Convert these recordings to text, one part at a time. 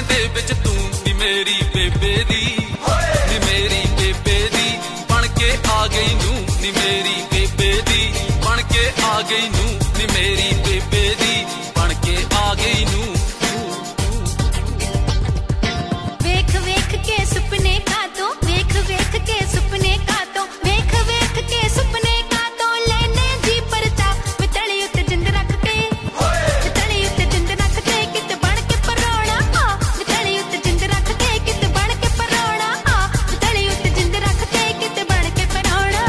दे विच तू नी मेरी बेबे दी, नी मेरी बेबे दी बन के आ गई नू, नी मेरी बेबे दी बन के आ गई नू, नी मेरी बेबे दी बन के आ गई नू। वेख वेख के सुपने का तो, वेख वेख के सुपने का तो, वेख वेख के सुपने का तो लेने जी परता वितली उत्ते जिंद रख के, वितली उत्ते जिंद रख के कित बन के परोड़ा, वितली उत्ते जिंद रख के कित बन के परोड़ा, वितली उत्ते जिंद रख के कित बन के परोड़ा।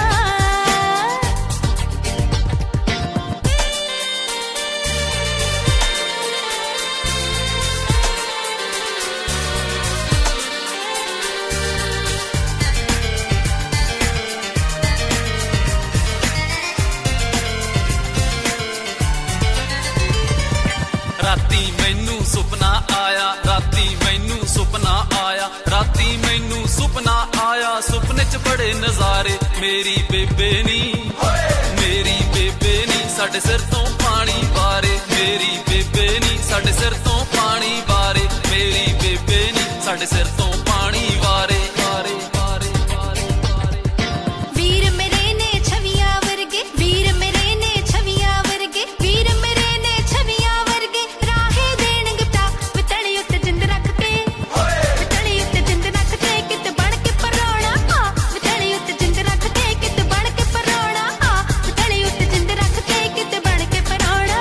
राती मैनू सुपना आया, राती मैनू सुपना आया, राती मैनू सुपना आया, सुपने च बड़े नजारे मेरी बेबे नी, मेरी बेबे नी साडे सिर तो पानी वारे, मेरी बेबे नी साडे सिर तो पानी वारे, मेरी बेबे नी साडे सिर तो पानी वारे वारे वारे वारे वारे। वीर मेरे ने छवियां वर्गे, वीर मेरे ने छवियां वर्गे, वीर मेरे ने छवियां वर्गे राहे देण गिफ्टा वितली उत्ते जिंद रख के, वितली उत्ते जिंद रख के कित बन के परोड़ा, वितली उत्ते जिंद रख के कित बन के परोड़ा, वितली उत्ते जिंद रख के कित बन के परोड़ा।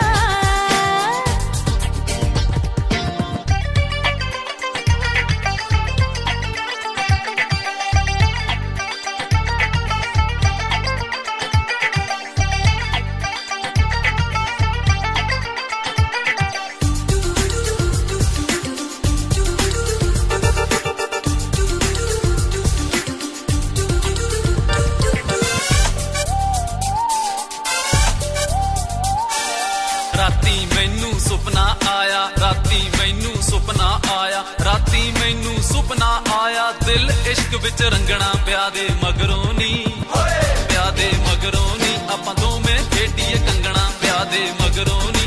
राती मैनू सुपना आया, राती मैनू सुपना आया, राती मैनू सुपना आया, दिल इश्क विच रंगना ब्याह दे मगरों नी, ब्याह दे मगरों नी आपां दोवें खेडीए कंगना ब्याह दे मगरों नी।